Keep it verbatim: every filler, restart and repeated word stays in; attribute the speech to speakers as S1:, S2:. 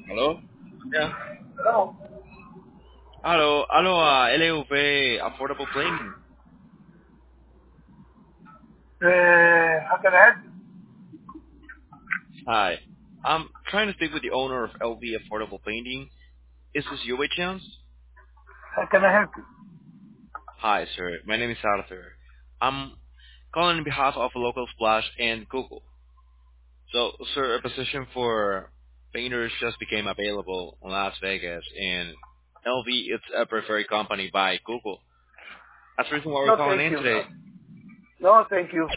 S1: Hello? Yeah.
S2: Hello.
S1: Hello, hello, uh, L A U V Affordable Planning.
S2: Uh, how can I help you?
S1: Hi. I'm trying to speak with the owner of L V Affordable Painting. Is this you by chance?
S2: How can I help you?
S1: Hi, sir. My name is Arthur. I'm calling on behalf of Local Splash and Google. So, sir, a position for painters just became available in Las Vegas, and L V is a preferred company by Google. That's the reason why we're
S2: No,
S1: calling
S2: thank
S1: in
S2: you.
S1: today.
S2: No, thank you.